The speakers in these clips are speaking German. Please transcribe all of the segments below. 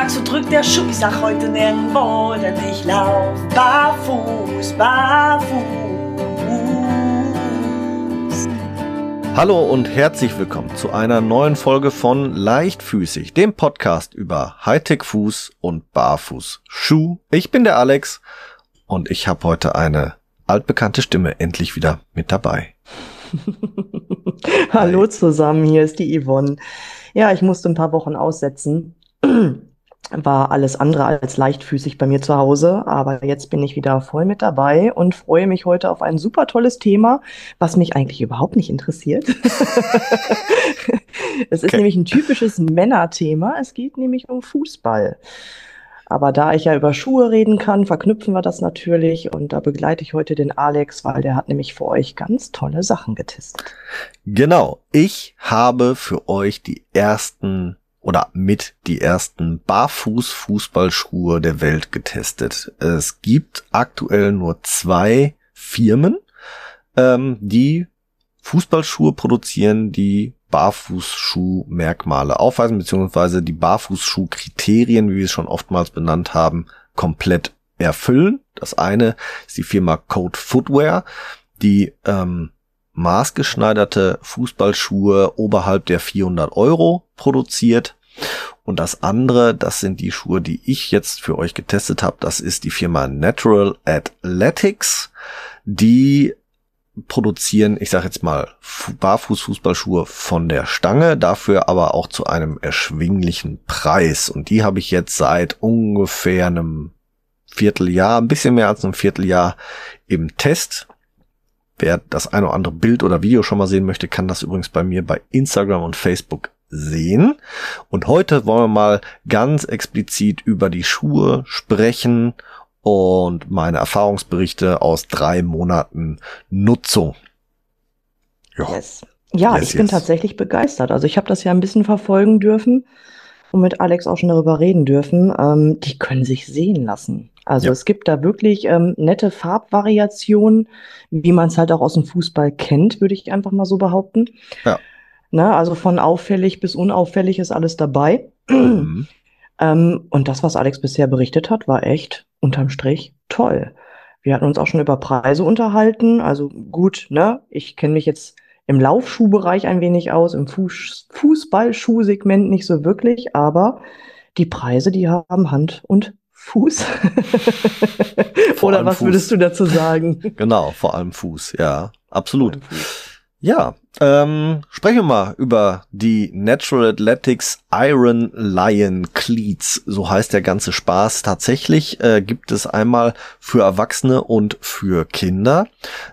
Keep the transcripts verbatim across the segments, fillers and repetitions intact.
sag, so drückt der Schuh. Ich sag heute nirgendwo, denn ich lauf barfuß, barfuß. Hallo und herzlich willkommen zu einer neuen Folge von Leichtfüßig, dem Podcast über Hightech-Fuß und Barfußschuh. Ich bin der Alex und ich habe heute eine altbekannte Stimme endlich wieder mit dabei. Hallo zusammen, hier ist die Yvonne. Ja, ich musste ein paar Wochen aussetzen. War alles andere als leichtfüßig bei mir zu Hause, aber jetzt bin ich wieder voll mit dabei und freue mich heute auf ein super tolles Thema, was mich eigentlich überhaupt nicht interessiert. Es ist Okay. nämlich ein typisches Männerthema. Es geht nämlich um Fußball. Aber da ich ja über Schuhe reden kann, verknüpfen wir das natürlich und da begleite ich heute den Alex, weil der hat nämlich für euch ganz tolle Sachen getestet. Genau, ich habe für euch die ersten oder mit die ersten Barfuß-Fußballschuhe der Welt getestet. Es gibt aktuell nur zwei Firmen, ähm, die Fußballschuhe produzieren, die Barfußschuh-Merkmale aufweisen, beziehungsweise die Barfußschuh-Kriterien, wie wir es schon oftmals benannt haben, komplett erfüllen. Das eine ist die Firma Code Footwear, die ähm, maßgeschneiderte Fußballschuhe oberhalb der vierhundert Euro produziert. Und das andere, das sind die Schuhe, die ich jetzt für euch getestet habe, das ist die Firma Natural Athletics, die produzieren, ich sage jetzt mal, Barfuß-Fußballschuhe von der Stange, dafür aber auch zu einem erschwinglichen Preis. Und die habe ich jetzt seit ungefähr einem Vierteljahr, ein bisschen mehr als einem Vierteljahr im Test. Wer das ein oder andere Bild oder Video schon mal sehen möchte, kann das übrigens bei mir bei Instagram und Facebook sehen. Und heute wollen wir mal ganz explizit über die Schuhe sprechen und meine Erfahrungsberichte aus drei Monaten Nutzung. Ja, Yes. Ja, Yes, ich bin yes. tatsächlich begeistert. Also ich habe das ja ein bisschen verfolgen dürfen und mit Alex auch schon darüber reden dürfen. Ähm, die können sich sehen lassen. Also Ja. es gibt da wirklich ähm, nette Farbvariationen, wie man es halt auch aus dem Fußball kennt, würde ich einfach mal so behaupten. Ja. Ne, also von auffällig bis unauffällig ist alles dabei. Mhm. Ähm, und das, was Alex bisher berichtet hat, war echt unterm Strich toll. Wir hatten uns auch schon über Preise unterhalten. Also gut, ne? Ich kenne mich jetzt im Laufschuhbereich ein wenig aus, im Fuß Fußballschuhsegment nicht so wirklich, aber die Preise, die haben Hand und Fuß. Vor Oder allem was Fuß. würdest du dazu sagen? Genau, vor allem Fuß, ja, absolut. Vor allem Fuß. Ja, ähm, sprechen wir mal über die Natural Athletics Iron Lion Cleats, so heißt der ganze Spaß. Tatsächlich äh, gibt es einmal für Erwachsene und für Kinder,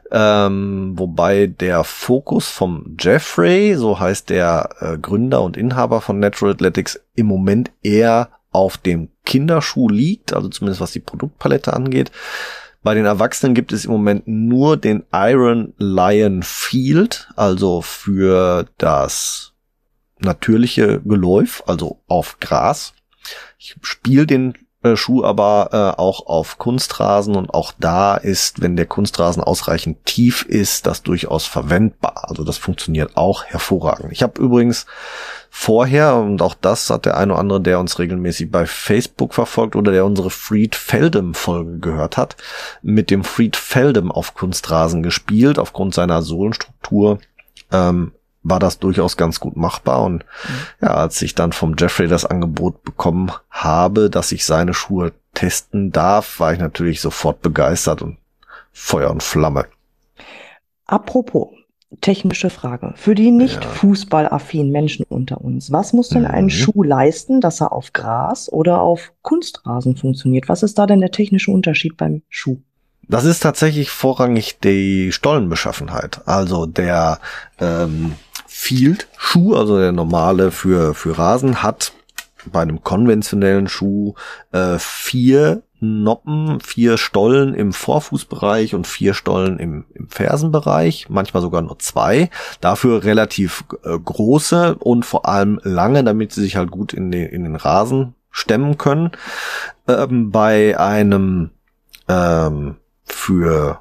ähm, wobei der Fokus vom Jeffrey, so heißt der äh, Gründer und Inhaber von Natural Athletics, im Moment eher auf dem Kinderschuh liegt, also zumindest was die Produktpalette angeht. Bei den Erwachsenen gibt es im Moment nur den Iron Lion Field, also für das natürliche Geläuf, also auf Gras. Ich spiele den äh, Schuh aber äh, auch auf Kunstrasen und auch da ist, wenn der Kunstrasen ausreichend tief ist, das durchaus verwendbar. Also das funktioniert auch hervorragend. Ich habe übrigens vorher, und auch das hat der eine oder andere, der uns regelmäßig bei Facebook verfolgt oder der unsere Freed Feldem-Folge gehört hat, mit dem Freed Feldem auf Kunstrasen gespielt. Aufgrund seiner Sohlenstruktur ähm, war das durchaus ganz gut machbar. Und ja, als ich dann vom Jeffrey das Angebot bekommen habe, dass ich seine Schuhe testen darf, war ich natürlich sofort begeistert und Feuer und Flamme. Apropos, technische Frage. Für die nicht Ja. fußballaffinen Menschen unter uns, was muss denn ein Mhm. Schuh leisten, dass er auf Gras oder auf Kunstrasen funktioniert? Was ist da denn der technische Unterschied beim Schuh? Das ist tatsächlich vorrangig die Stollenbeschaffenheit. Also der ähm, Field-Schuh, also der normale für für Rasen, hat bei einem konventionellen Schuh äh, vier Noppen, vier Stollen im Vorfußbereich und vier Stollen im, im Fersenbereich, manchmal sogar nur zwei. Dafür relativ äh, große und vor allem lange, damit sie sich halt gut in den, in den Rasen stemmen können. Ähm, bei einem ähm, für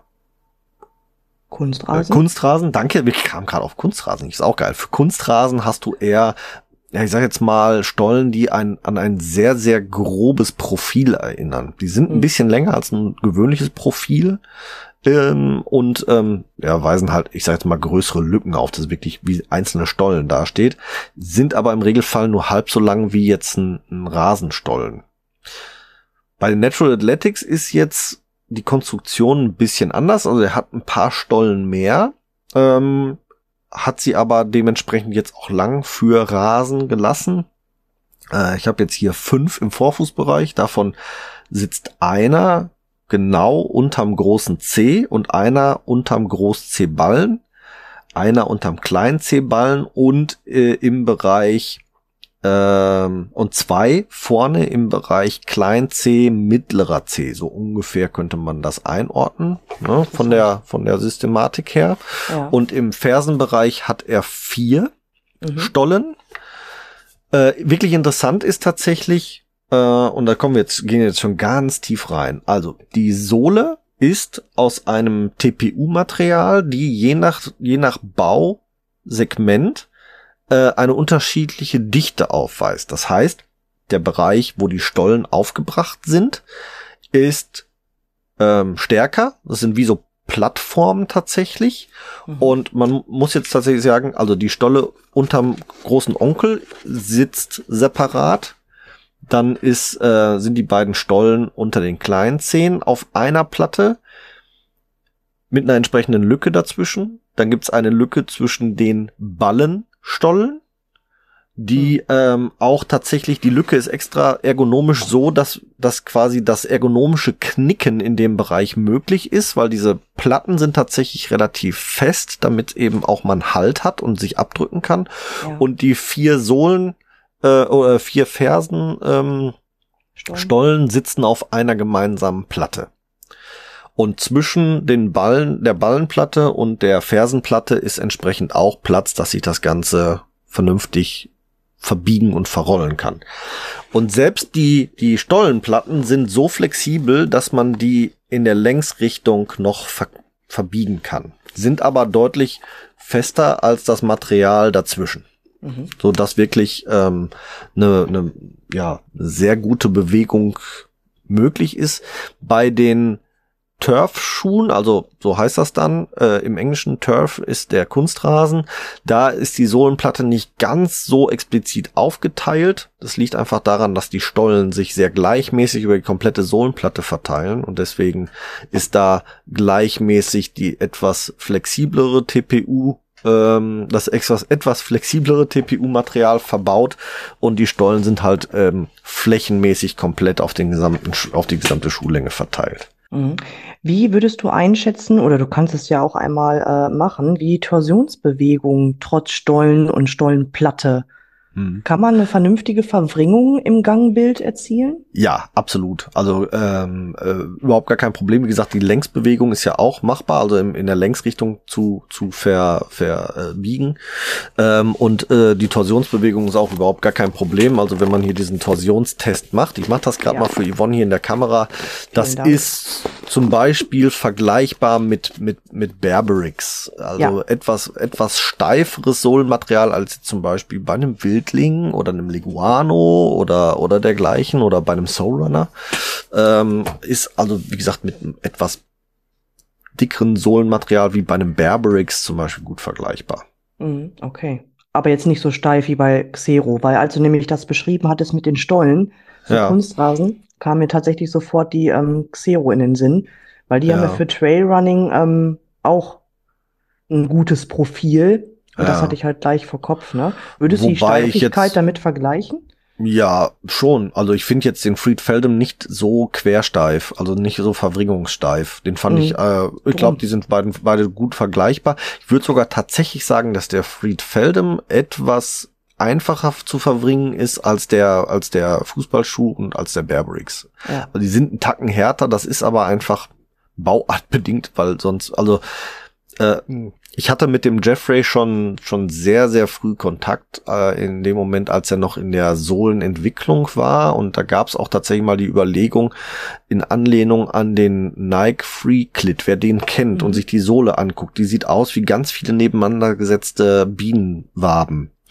Kunstrasen? Äh, Kunstrasen, danke, wir kamen gerade auf Kunstrasen, ist auch geil. Für Kunstrasen hast du eher ja, ich sag jetzt mal, Stollen, die ein, an ein sehr, sehr grobes Profil erinnern. Die sind ein bisschen länger als ein gewöhnliches Profil ähm, und ähm, ja, weisen halt, ich sag jetzt mal, größere Lücken auf, das wirklich wie einzelne Stollen dasteht, sind aber im Regelfall nur halb so lang wie jetzt ein, ein Rasenstollen. Bei den Natural Athletics ist jetzt die Konstruktion ein bisschen anders, also er hat ein paar Stollen mehr, ähm, hat sie aber dementsprechend jetzt auch lang für Rasen gelassen. Äh, ich habe jetzt hier fünf im Vorfußbereich, davon sitzt einer genau unterm großen C und einer unterm Groß-C-Ballen, einer unterm kleinen C-Ballen und äh, im Bereich ähm, und zwei vorne im Bereich Klein C, mittlerer C, so ungefähr könnte man das einordnen, ne, von der von der Systematik her. Ja. Und im Fersenbereich hat er vier mhm. Stollen. Äh, wirklich interessant ist tatsächlich, äh, und da kommen wir jetzt gehen wir jetzt schon ganz tief rein. Also die Sohle ist aus einem T P U-Material, die je nach je nach Bausegment eine unterschiedliche Dichte aufweist. Das heißt, der Bereich, wo die Stollen aufgebracht sind, ist ähm, stärker. Das sind wie so Plattformen tatsächlich. Mhm. Und man muss jetzt tatsächlich sagen, also die Stolle unterm großen Onkel sitzt separat. Dann ist äh, sind die beiden Stollen unter den kleinen Zehen auf einer Platte mit einer entsprechenden Lücke dazwischen. Dann gibt's eine Lücke zwischen den Ballen Stollen, die mhm. ähm, auch tatsächlich, die Lücke ist extra ergonomisch so, dass, dass quasi das ergonomische Knicken in dem Bereich möglich ist, weil diese Platten sind tatsächlich relativ fest, damit eben auch man Halt hat und sich abdrücken kann. Ja. Und die vier Sohlen, äh, oder vier Fersen, ähm, Stollen. Stollen sitzen auf einer gemeinsamen Platte. Und zwischen den Ballen, der Ballenplatte und der Fersenplatte ist entsprechend auch Platz, dass sich das Ganze vernünftig verbiegen und verrollen kann. Und selbst die, die Stollenplatten sind so flexibel, dass man die in der Längsrichtung noch ver, verbiegen kann. Sind aber deutlich fester als das Material dazwischen. Mhm. So dass wirklich ähm, eine, eine ja, sehr gute Bewegung möglich ist. Bei den Turf-Schuhen, also so heißt das dann, äh, im Englischen Turf ist der Kunstrasen, da ist die Sohlenplatte nicht ganz so explizit aufgeteilt. Das liegt einfach daran, dass die Stollen sich sehr gleichmäßig über die komplette Sohlenplatte verteilen und deswegen ist da gleichmäßig die etwas flexiblere T P U, ähm, das etwas, etwas flexiblere T P U-Material verbaut und die Stollen sind halt ähm, flächenmäßig komplett auf den gesamten, auf die gesamte Schuhlänge verteilt. Wie würdest du einschätzen, oder du kannst es ja auch einmal äh, machen, wie Torsionsbewegungen trotz Stollen und Stollenplatte? Hm. Kann man eine vernünftige Verwringung im Gangbild erzielen? Ja, absolut. Also ähm, äh, überhaupt gar kein Problem. Wie gesagt, die Längsbewegung ist ja auch machbar, also im, in der Längsrichtung zu zu ver, verbiegen. Ähm, und äh, die Torsionsbewegung ist auch überhaupt gar kein Problem. Also wenn man hier diesen Torsionstest macht, ich mache das gerade ja. mal für Yvonne hier in der Kamera, das ist zum Beispiel vergleichbar mit mit mit Berberix. Also ja. etwas etwas steiferes Sohlenmaterial als zum Beispiel bei einem Wild oder einem Leguano oder oder dergleichen oder bei einem Soulrunner ähm, ist also wie gesagt mit einem etwas dickeren Sohlenmaterial wie bei einem Berberix zum Beispiel gut vergleichbar. Okay, aber jetzt nicht so steif wie bei Xero, weil als du nämlich das beschrieben hattest mit den Stollen für ja. Kunstrasen, kam mir tatsächlich sofort die ähm, Xero in den Sinn, weil die ja. haben ja für Trailrunning ähm, auch ein gutes Profil. Und das ja. hatte ich halt gleich vor Kopf, ne? Würdest du die Steifigkeit jetzt, damit vergleichen? Ja, schon. Also ich finde jetzt den Freed Feldham nicht so quersteif, also nicht so verwringungssteif. Den fand mhm. ich, äh, ich glaube, die sind beide, beide gut vergleichbar. Ich würde sogar tatsächlich sagen, dass der Freed Feldham etwas einfacher zu verwringen ist als der als der Fußballschuh und als der Berberix. Ja. Also die sind einen Tacken härter, das ist aber einfach bauartbedingt, weil sonst, also äh, ich hatte mit dem Jeffrey schon schon sehr, sehr früh Kontakt äh, in dem Moment, als er noch in der Sohlenentwicklung war. Und da gab es auch tatsächlich mal die Überlegung in Anlehnung an den Nike Free Clit. Wer den kennt mhm. und sich die Sohle anguckt, die sieht aus wie ganz viele nebeneinander gesetzte Bienenwaben.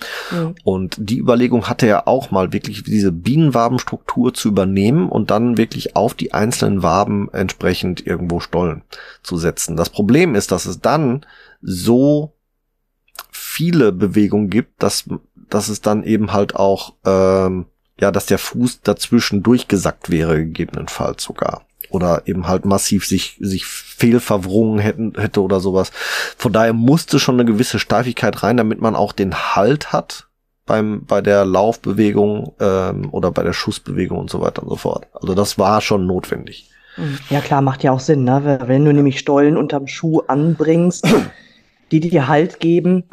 Mhm. Und die Überlegung hatte er auch mal, wirklich diese Bienenwabenstruktur zu übernehmen und dann wirklich auf die einzelnen Waben entsprechend irgendwo Stollen zu setzen. Das Problem ist, dass es dann so viele Bewegungen gibt, dass, dass es dann eben halt auch, ähm, ja, dass der Fuß dazwischen durchgesackt wäre, gegebenenfalls sogar. Oder eben halt massiv sich, sich fehlverwrungen hätten, hätte oder sowas. Von daher musste schon eine gewisse Steifigkeit rein, damit man auch den Halt hat beim, bei der Laufbewegung, ähm, oder bei der Schussbewegung und so weiter und so fort. Also das war schon notwendig. Ja klar, macht ja auch Sinn, ne? Wenn du nämlich Stollen unterm Schuh anbringst, die dir Halt geben.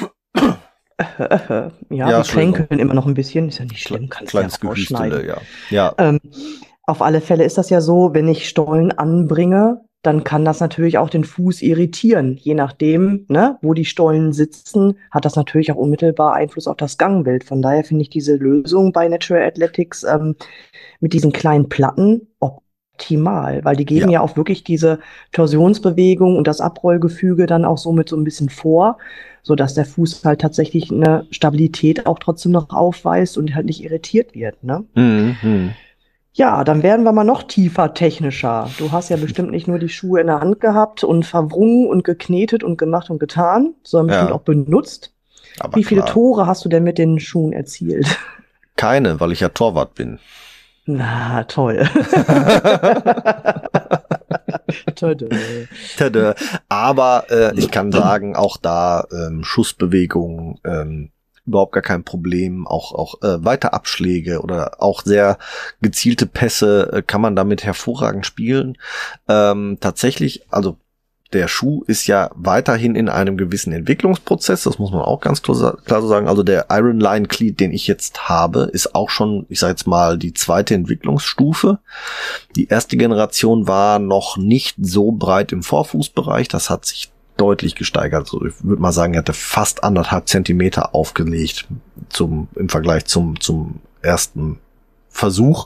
ja, ja, wir kränkeln immer noch ein bisschen. Ist ja nicht schlimm, kannst du ja rausschneiden. Ja. Ja. Ähm, auf alle Fälle ist das ja so, wenn ich Stollen anbringe, dann kann das natürlich auch den Fuß irritieren. Je nachdem, ne, wo die Stollen sitzen, hat das natürlich auch unmittelbar Einfluss auf das Gangbild. Von daher finde ich diese Lösung bei Natural Athletics ähm, mit diesen kleinen Platten optimal, weil die geben ja. ja auch wirklich diese Torsionsbewegung und das Abrollgefüge dann auch somit so ein bisschen vor, so dass der Fuß halt tatsächlich eine Stabilität auch trotzdem noch aufweist und halt nicht irritiert wird, ne? Mhm. Ja, dann werden wir mal noch tiefer technischer. Du hast ja bestimmt nicht nur die Schuhe in der Hand gehabt und verwrungen und geknetet und gemacht und getan, sondern ja. bestimmt auch benutzt. Aber Wie viele klar. Tore hast du denn mit den Schuhen erzielt? Keine, weil ich ja Torwart bin. Na, toll. Tada. Tada. Aber äh, ich kann sagen, auch da ähm, Schussbewegungen, ähm, überhaupt gar kein Problem. Auch auch äh, weite Abschläge oder auch sehr gezielte Pässe äh, kann man damit hervorragend spielen. Ähm, tatsächlich, also der Schuh ist ja weiterhin in einem gewissen Entwicklungsprozess, das muss man auch ganz klar, klar so sagen. Also der Iron Lion Cleat, den ich jetzt habe, ist auch schon, ich sage jetzt mal, die zweite Entwicklungsstufe. Die erste Generation war noch nicht so breit im Vorfußbereich, das hat sich deutlich gesteigert. Also ich würde mal sagen, er hatte fast anderthalb Zentimeter aufgelegt zum im Vergleich zum zum ersten Versuch.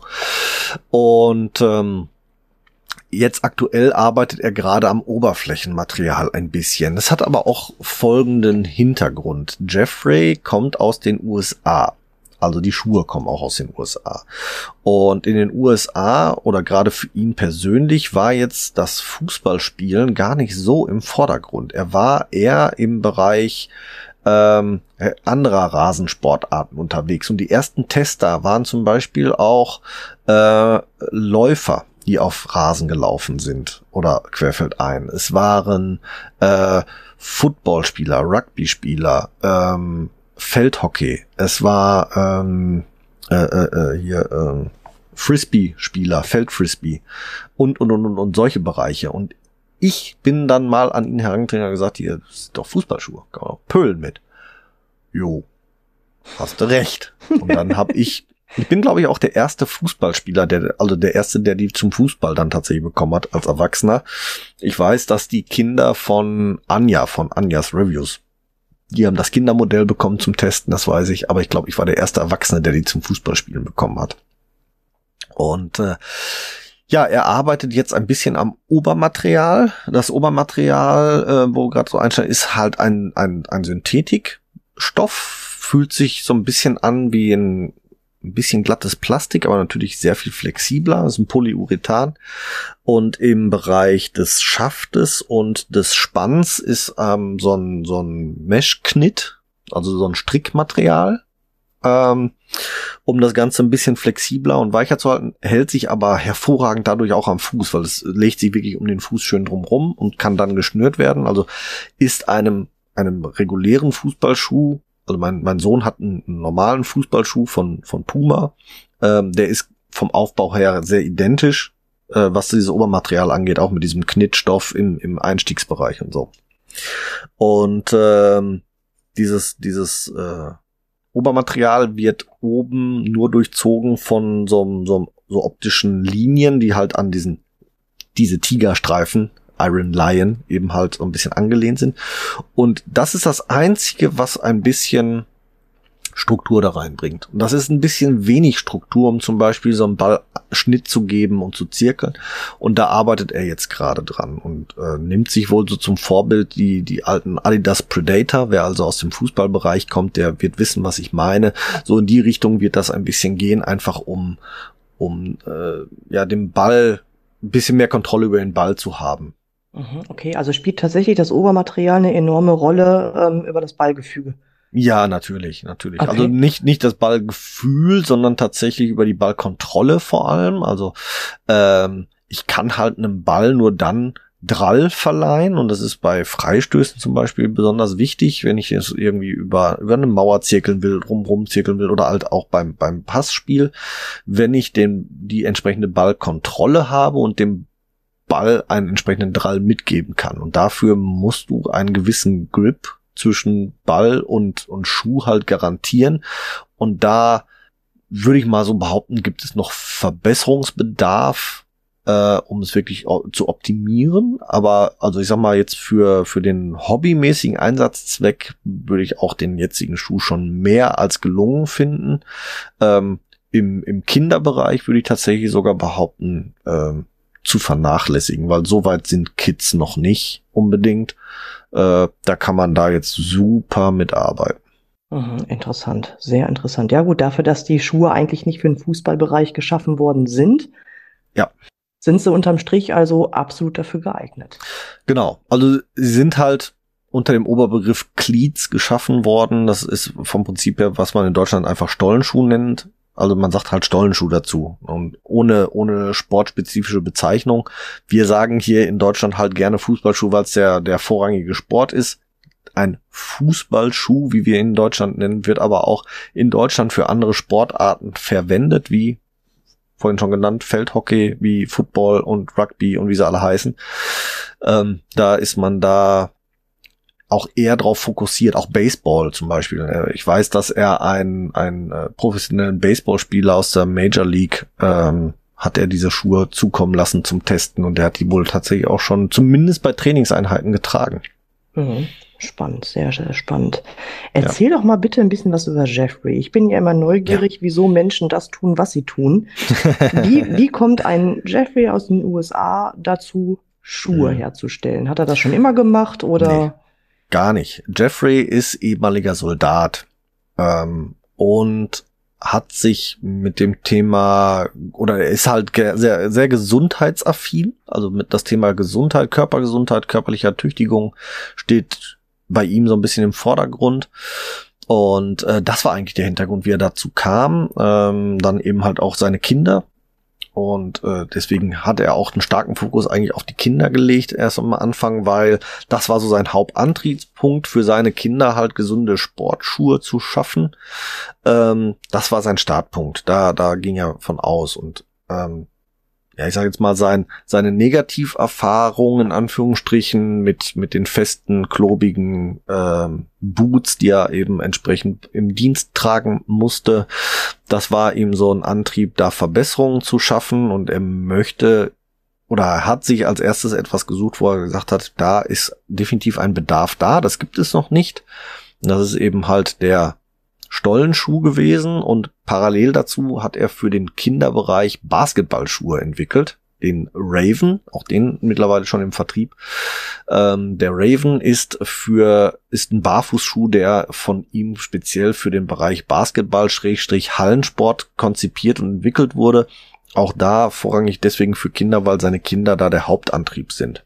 Und ähm, jetzt aktuell arbeitet er gerade am Oberflächenmaterial ein bisschen. Das hat aber auch folgenden Hintergrund. Jeffrey kommt aus den U S A. Also die Schuhe kommen auch aus den U S A. Und in den U S A oder gerade für ihn persönlich war jetzt das Fußballspielen gar nicht so im Vordergrund. Er war eher im Bereich ähm, anderer Rasensportarten unterwegs. Und die ersten Tester waren zum Beispiel auch äh, Läufer, die auf Rasen gelaufen sind oder querfeldein. Es waren äh, Footballspieler, Rugbyspieler, ähm, Feldhockey. Es war ähm, äh, äh, hier äh, Frisbee-Spieler, Feldfrisbee und und und und solche Bereiche. Und ich bin dann mal an ihn herangetreten und gesagt, hier sind doch Fußballschuhe, kann man auch pölen mit. Jo, hast du recht. Und dann habe ich Ich bin, glaube ich, auch der erste Fußballspieler, der, also der erste, der die zum Fußball dann tatsächlich bekommen hat als Erwachsener. Ich weiß, dass die Kinder von Anja, von Anjas Reviews, die haben das Kindermodell bekommen zum Testen, das weiß ich, aber ich glaube, ich war der erste Erwachsene, der die zum Fußballspielen bekommen hat. Und äh, ja, er arbeitet jetzt ein bisschen am Obermaterial. Das Obermaterial, äh, wo gerade so einsteigt, ist halt ein, ein, ein Synthetikstoff, fühlt sich so ein bisschen an wie ein ein bisschen glattes Plastik, aber natürlich sehr viel flexibler. Das ist ein Polyurethan. Und im Bereich des Schaftes und des Spanns ist ähm, so ein so ein Mesh-Knit, also so ein Strickmaterial, ähm, um das Ganze ein bisschen flexibler und weicher zu halten, hält sich aber hervorragend dadurch auch am Fuß, weil es legt sich wirklich um den Fuß schön drumrum und kann dann geschnürt werden. Also ist einem einem regulären Fußballschuh, also mein, mein Sohn hat einen, einen normalen Fußballschuh von, von Puma. Ähm, der ist vom Aufbau her sehr identisch, äh, was dieses Obermaterial angeht, auch mit diesem Knittstoff im, im Einstiegsbereich und so. Und ähm, dieses, dieses äh, Obermaterial wird oben nur durchzogen von so, so, so optischen Linien, die halt an diesen, diese Tigerstreifen Iron Lion eben halt so ein bisschen angelehnt sind. Und das ist das Einzige, was ein bisschen Struktur da reinbringt. Und das ist ein bisschen wenig Struktur, um zum Beispiel so einen Ballschnitt zu geben und zu zirkeln. Und da arbeitet er jetzt gerade dran und äh, nimmt sich wohl so zum Vorbild die die alten Adidas Predator. Wer also aus dem Fußballbereich kommt, der wird wissen, was ich meine. So in die Richtung wird das ein bisschen gehen, einfach um um äh, ja den Ball, ein bisschen mehr Kontrolle über den Ball zu haben. Okay, also spielt tatsächlich das Obermaterial eine enorme Rolle ähm, über das Ballgefüge. Ja, natürlich, natürlich. Okay. Also nicht nicht das Ballgefühl, sondern tatsächlich über die Ballkontrolle vor allem. Also ähm, ich kann halt einem Ball nur dann Drall verleihen und das ist bei Freistößen zum Beispiel besonders wichtig, wenn ich jetzt irgendwie über über eine Mauer zirkeln will, rumrum zirkeln will oder halt auch beim beim Passspiel, wenn ich den die entsprechende Ballkontrolle habe und dem Ball einen entsprechenden Drall mitgeben kann. Und dafür musst du einen gewissen Grip zwischen Ball und und Schuh halt garantieren. Und da würde ich mal so behaupten, gibt es noch Verbesserungsbedarf, äh, um es wirklich zu optimieren. Aber also ich sag mal jetzt für für den hobbymäßigen Einsatzzweck würde ich auch den jetzigen Schuh schon mehr als gelungen finden. Ähm, im im Kinderbereich würde ich tatsächlich sogar behaupten, ähm, zu vernachlässigen, weil so weit sind Kids noch nicht unbedingt. Äh, da kann man da jetzt super mitarbeiten. Mhm, interessant, sehr interessant. Ja gut, dafür, dass die Schuhe eigentlich nicht für den Fußballbereich geschaffen worden sind, ja, sind sie unterm Strich also absolut dafür geeignet. Genau, also sie sind halt unter dem Oberbegriff Cleats geschaffen worden. Das ist vom Prinzip her, was man in Deutschland einfach Stollenschuh nennt. Also man sagt halt Stollenschuh dazu und ohne ohne sportspezifische Bezeichnung. Wir sagen hier in Deutschland halt gerne Fußballschuh, weil es der der vorrangige Sport ist. Ein Fußballschuh, wie wir ihn in Deutschland nennen, wird aber auch in Deutschland für andere Sportarten verwendet, wie vorhin schon genannt, Feldhockey, wie Football und Rugby und wie sie alle heißen. Ähm, da ist man da auch eher drauf fokussiert, auch Baseball zum Beispiel. Ich weiß, dass er einen, einen äh, professionellen Baseballspieler aus der Major League ähm, hat er diese Schuhe zukommen lassen zum Testen und der hat die wohl tatsächlich auch schon zumindest bei Trainingseinheiten getragen. Mhm. Spannend, sehr, sehr spannend. Erzähl ja. doch mal bitte ein bisschen was über Jeffrey. Ich bin ja immer neugierig, ja. wieso Menschen das tun, was sie tun. wie, wie kommt ein Jeffrey aus den U S A dazu, Schuhe mhm. herzustellen? Hat er das schon immer gemacht oder? Nee. Gar nicht. Jeffrey ist ehemaliger Soldat ähm, und hat sich mit dem Thema, oder er ist halt ge- sehr sehr gesundheitsaffin, also mit das Thema Gesundheit, Körpergesundheit, körperlicher Tüchtigung steht bei ihm so ein bisschen im Vordergrund. Und äh, das war eigentlich der Hintergrund, wie er dazu kam. Ähm, dann eben halt auch seine Kinder. Und äh, deswegen hat er auch einen starken Fokus eigentlich auf die Kinder gelegt, erst am Anfang, weil das war so sein Hauptantriebspunkt für seine Kinder, halt gesunde Sportschuhe zu schaffen. Ähm, das war sein Startpunkt, da da ging er von aus. Und ähm, ja, ich sage jetzt mal, sein seine Negativerfahrungen in Anführungsstrichen mit mit den festen, klobigen ähm, Boots, die er eben entsprechend im Dienst tragen musste, das war ihm so ein Antrieb, da Verbesserungen zu schaffen, und er möchte oder er hat sich als erstes etwas gesucht, wo er gesagt hat, da ist definitiv ein Bedarf da, das gibt es noch nicht. Und das ist eben halt der Stollenschuh gewesen, und parallel dazu hat er für den Kinderbereich Basketballschuhe entwickelt, den Raven, auch den mittlerweile schon im Vertrieb. Ähm, der Raven ist für ist ein Barfußschuh, der von ihm speziell für den Bereich Basketball Schrägstrich Hallensport konzipiert und entwickelt wurde. Auch da vorrangig deswegen für Kinder, weil seine Kinder da der Hauptantrieb sind.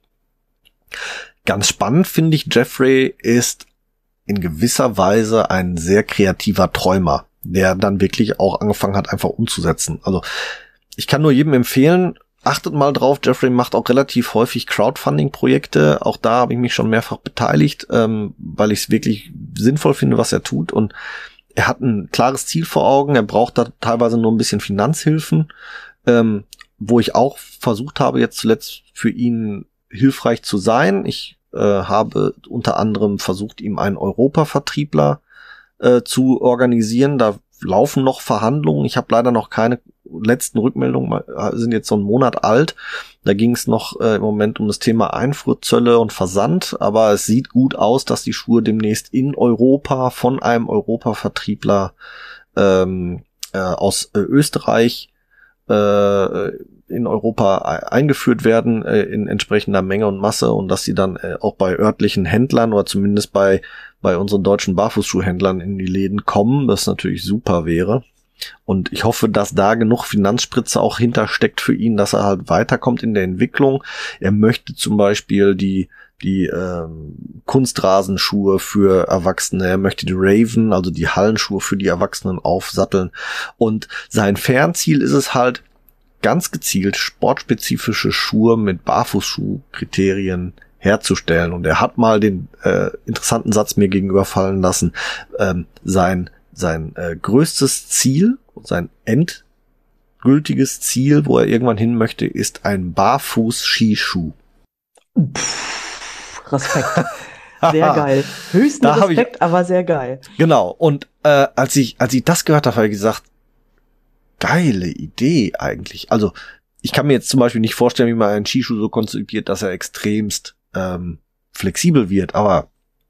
Ganz spannend finde ich, Jeffrey ist in gewisser Weise ein sehr kreativer Träumer, der dann wirklich auch angefangen hat, einfach umzusetzen. Also ich kann nur jedem empfehlen, achtet mal drauf, Jeffrey macht auch relativ häufig Crowdfunding-Projekte. Auch da habe ich mich schon mehrfach beteiligt, ähm, weil ich es wirklich sinnvoll finde, was er tut. Und er hat ein klares Ziel vor Augen. Er braucht da teilweise nur ein bisschen Finanzhilfen, ähm, wo ich auch versucht habe, jetzt zuletzt für ihn hilfreich zu sein. Ich äh, habe unter anderem versucht, ihm einen Europa-Vertriebler äh, zu organisieren. Da laufen noch Verhandlungen. Ich habe leider noch keine letzten Rückmeldungen sind jetzt so einen Monat alt. Da ging es noch äh, im Moment um das Thema Einfuhrzölle und Versand, aber es sieht gut aus, dass die Schuhe demnächst in Europa von einem Europa-Vertriebler ähm, äh, aus äh, Österreich äh, in Europa eingeführt werden äh, in entsprechender Menge und Masse und dass sie dann äh, auch bei örtlichen Händlern oder zumindest bei bei unseren deutschen Barfußschuhhändlern in die Läden kommen, das natürlich super wäre. Und ich hoffe, dass da genug Finanzspritze auch hintersteckt für ihn, dass er halt weiterkommt in der Entwicklung. Er möchte zum Beispiel die die ähm, Kunstrasenschuhe für Erwachsene, er möchte die Raven, also die Hallenschuhe für die Erwachsenen aufsatteln. Und sein Fernziel ist es halt, ganz gezielt sportspezifische Schuhe mit Barfußschuhkriterien herzustellen. Und er hat mal den äh, interessanten Satz mir gegenüber fallen lassen, ähm, sein sein äh, größtes Ziel, sein endgültiges Ziel, wo er irgendwann hin möchte, ist ein Barfuß-Skischuh. Pff, Respekt. Sehr geil. Höchsten Da hab Respekt, ich, aber sehr geil. Genau. Und äh, als ich als ich das gehört habe, habe ich gesagt, geile Idee eigentlich. Also ich kann mir jetzt zum Beispiel nicht vorstellen, wie man einen Skischuh so konzipiert, dass er extremst ähm, flexibel wird. Aber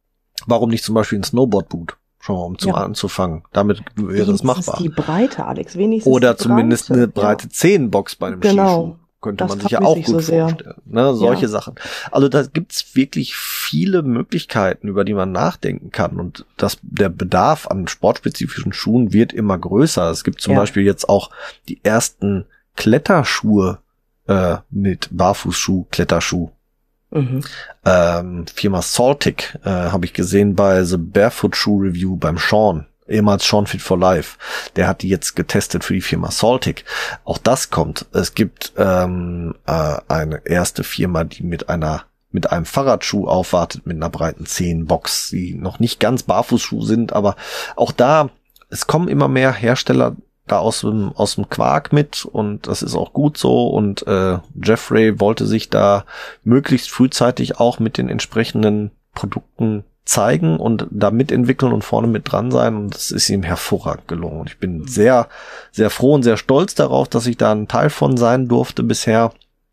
warum nicht zum Beispiel ein Snowboardboot? Schon mal, um zum ja. anzufangen. Damit wäre es machbar. Die Breite, Alex, wenigstens Oder die zumindest Breite. eine breite ja. Zehenbox bei einem genau. Skischuh. Könnte das man sich ja auch gut so vorstellen. Ne? Solche ja. Sachen. Also da gibt's wirklich viele Möglichkeiten, über die man nachdenken kann. Und das, der Bedarf an sportspezifischen Schuhen wird immer größer. Es gibt zum ja. Beispiel jetzt auch die ersten Kletterschuhe äh, mit Barfußschuh, Kletterschuh. Mhm. Ähm, Firma Saltic äh, habe ich gesehen bei The Barefoot Shoe Review beim Sean, ehemals Sean Fit for Life. Der hat die jetzt getestet für die Firma Saltic. Auch das kommt. Es gibt ähm, äh, eine erste Firma, die mit einer mit einem Fahrradschuh aufwartet, mit einer breiten Zehenbox, die noch nicht ganz Barfußschuh sind, aber auch da, es kommen immer mehr Hersteller da aus dem aus dem Quark mit und das ist auch gut so und äh, Jeffrey wollte sich da möglichst frühzeitig auch mit den entsprechenden Produkten zeigen und da mitentwickeln und vorne mit dran sein und das ist ihm hervorragend gelungen und ich bin sehr, sehr froh und sehr stolz darauf, dass ich da ein Teil von sein durfte bisher.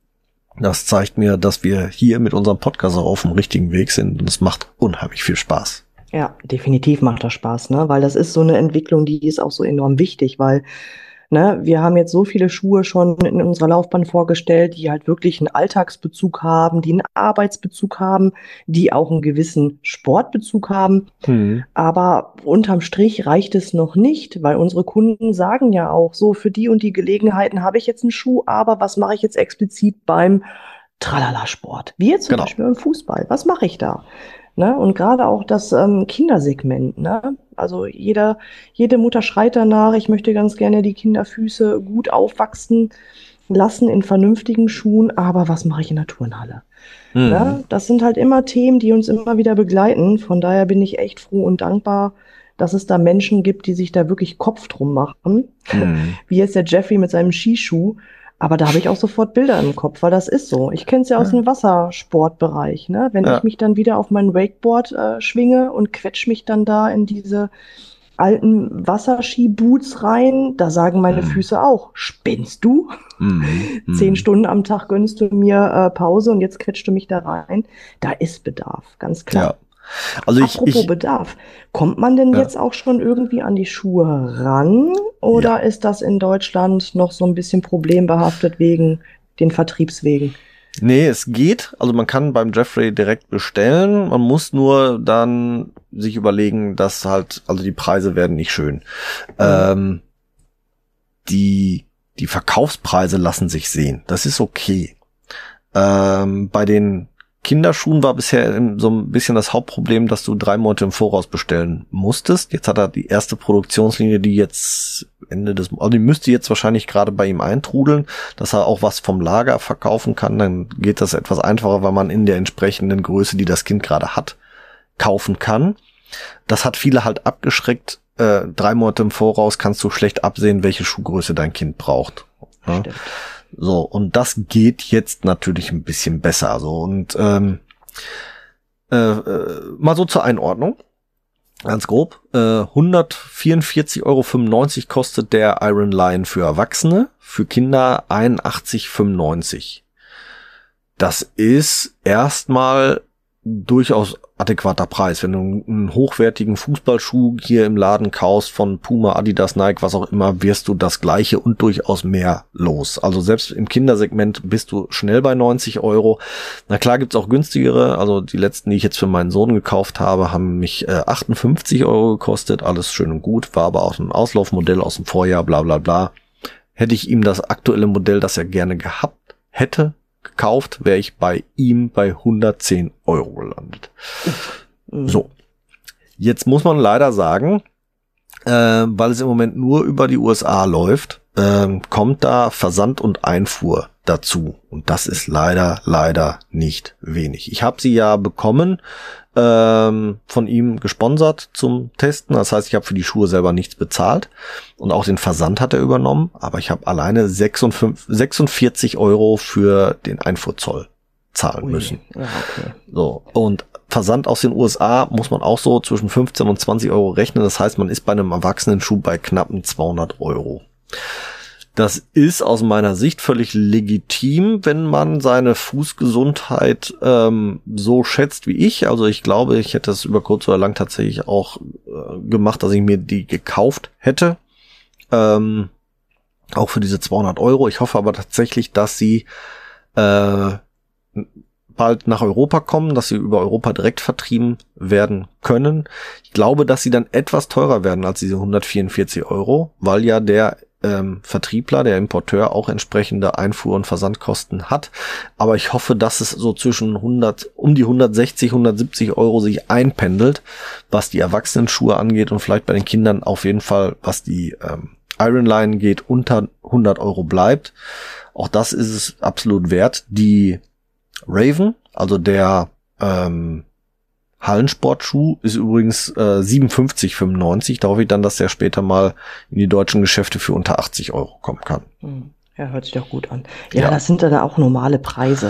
Das zeigt mir, dass wir hier mit unserem Podcast auch auf dem richtigen Weg sind und es macht unheimlich viel Spaß. Ja, definitiv macht das Spaß, ne? Weil das ist so eine Entwicklung, die ist auch so enorm wichtig, weil ne, wir haben jetzt so viele Schuhe schon in unserer Laufbahn vorgestellt, die halt wirklich einen Alltagsbezug haben, die einen Arbeitsbezug haben, die auch einen gewissen Sportbezug haben. Mhm. Aber unterm Strich reicht es noch nicht, weil unsere Kunden sagen ja auch so, für die und die Gelegenheiten habe ich jetzt einen Schuh, aber was mache ich jetzt explizit beim Tralala-Sport? Wie jetzt zum genau. Beispiel beim Fußball. Was mache ich da? Ne? Und gerade auch das ähm, Kindersegment, ne? Also jeder, jede Mutter schreit danach, ich möchte ganz gerne die Kinderfüße gut aufwachsen lassen in vernünftigen Schuhen, aber was mache ich in der Turnhalle? Mhm. Ne? Das sind halt immer Themen, die uns immer wieder begleiten. Von daher bin ich echt froh und dankbar, dass es da Menschen gibt, die sich da wirklich Kopf drum machen. Mhm. Wie jetzt der Jeffrey mit seinem Skischuh. Aber da habe ich auch sofort Bilder im Kopf, weil das ist so. Ich kenne es ja aus ja. dem Wassersportbereich, ne? Wenn ja. ich mich dann wieder auf mein Wakeboard äh, schwinge und quetsch mich dann da in diese alten Wasserski-Boots rein, da sagen meine mhm. Füße auch, spinnst du? Mhm. Zehn Stunden am Tag gönnst du mir äh, Pause und jetzt quetschst du mich da rein. Da ist Bedarf, ganz klar. Ja. Also ich, Apropos ich, Bedarf, kommt man denn ja. jetzt auch schon irgendwie an die Schuhe ran oder ja. ist das in Deutschland noch so ein bisschen problembehaftet wegen den Vertriebswegen? Nee, es geht. Also man kann beim Jeffrey direkt bestellen. Man muss nur dann sich überlegen, dass halt, also die Preise werden nicht schön. Mhm. Ähm, die, die Verkaufspreise lassen sich sehen. Das ist okay. Ähm, bei den Kinderschuhen war bisher so ein bisschen das Hauptproblem, dass du drei Monate im Voraus bestellen musstest. Jetzt hat er die erste Produktionslinie, die jetzt Ende des, also die müsste jetzt wahrscheinlich gerade bei ihm eintrudeln, dass er auch was vom Lager verkaufen kann. Dann geht das etwas einfacher, weil man in der entsprechenden Größe, die das Kind gerade hat, kaufen kann. Das hat viele halt abgeschreckt. Äh, drei Monate im Voraus kannst du schlecht absehen, welche Schuhgröße dein Kind braucht. Ja? So, und das geht jetzt natürlich ein bisschen besser. So, und ähm, äh, äh, mal so zur Einordnung. Ganz grob, äh, hundertvierundvierzig Euro fünfundneunzig kostet der Iron Lion für Erwachsene, für Kinder einundachtzig fünfundneunzig. Das ist erstmal durchaus adäquater Preis. Wenn du einen hochwertigen Fußballschuh hier im Laden kaufst von Puma, Adidas, Nike, was auch immer, wirst du das Gleiche und durchaus mehr los. Also selbst im Kindersegment bist du schnell bei neunzig Euro. Na klar gibt's auch günstigere. Also die letzten, die ich jetzt für meinen Sohn gekauft habe, haben mich äh, achtundfünfzig Euro gekostet. Alles schön und gut. War aber auch ein Auslaufmodell aus dem Vorjahr, bla bla bla. Hätte ich ihm das aktuelle Modell, das er gerne gehabt hätte, gekauft, wäre ich bei ihm bei hundertzehn Euro gelandet. Mhm. So. Jetzt muss man leider sagen, äh, weil es im Moment nur über die U S A läuft, äh, kommt da Versand und Einfuhr dazu. Und das ist leider, leider nicht wenig. Ich habe sie ja bekommen, ähm, von ihm gesponsert zum Testen. Das heißt, ich habe für die Schuhe selber nichts bezahlt. Und auch den Versand hat er übernommen. Aber ich habe alleine sechsundvierzig Euro für den Einfuhrzoll zahlen Ui. müssen. Ja, okay. So. Und Versand aus den U S A muss man auch so zwischen fünfzehn und zwanzig Euro rechnen. Das heißt, man ist bei einem Erwachsenenschuh bei knappen zweihundert Euro. Das ist aus meiner Sicht völlig legitim, wenn man seine Fußgesundheit ähm, so schätzt wie ich. Also ich glaube, ich hätte es über kurz oder lang tatsächlich auch äh, gemacht, dass ich mir die gekauft hätte. Ähm, auch für diese zweihundert Euro. Ich hoffe aber tatsächlich, dass sie äh, bald nach Europa kommen, dass sie über Europa direkt vertrieben werden können. Ich glaube, dass sie dann etwas teurer werden als diese hundertvierundvierzig Euro, weil ja der ähm, Vertriebler, der Importeur auch entsprechende Einfuhr- und Versandkosten hat. Aber ich hoffe, dass es so zwischen hundert, um die hundertsechzig, hundertsiebzig Euro sich einpendelt, was die Erwachsenenschuhe angeht und vielleicht bei den Kindern auf jeden Fall, was die ähm, Iron Lion geht, unter hundert Euro bleibt. Auch das ist es absolut wert. Die Raven, also der ähm, Hallensportschuh, ist übrigens äh, siebenundfünfzig fünfundneunzig. Da hoffe ich dann, dass der später mal in die deutschen Geschäfte für unter achtzig Euro kommen kann. Ja, hört sich doch gut an. Ja, Ja. das sind dann auch normale Preise.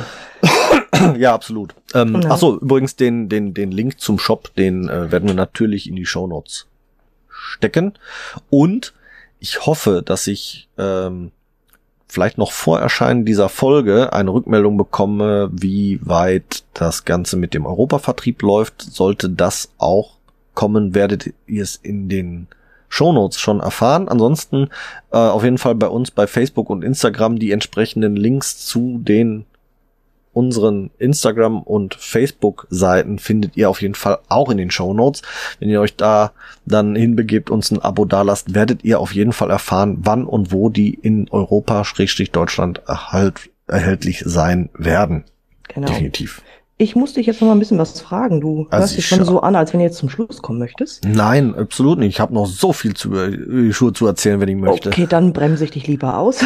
Ja, absolut. Ähm, Ja. Ach so, übrigens den den den Link zum Shop, den äh, werden wir natürlich in die Shownotes stecken. Und ich hoffe, dass ich ähm, vielleicht noch vor Erscheinen dieser Folge eine Rückmeldung bekomme, wie weit das Ganze mit dem Europavertrieb läuft. Sollte das auch kommen, werdet ihr es in den Shownotes schon erfahren. Ansonsten äh, auf jeden Fall bei uns bei Facebook und Instagram die entsprechenden Links zu den unseren Instagram- und Facebook-Seiten findet ihr auf jeden Fall auch in den Shownotes. Wenn ihr euch da dann hinbegebt, uns ein Abo dalasst, werdet ihr auf jeden Fall erfahren, wann und wo die in Europa-Deutschland erhalt, erhältlich sein werden. Genau. Definitiv. Ich muss dich jetzt noch mal ein bisschen was fragen. Du Also hörst dich ich schon scha- so an, als wenn du jetzt zum Schluss kommen möchtest. Nein, absolut nicht. Ich habe noch so viel zu über die Schuhe zu erzählen, wenn ich möchte. Okay, dann bremse ich dich lieber aus.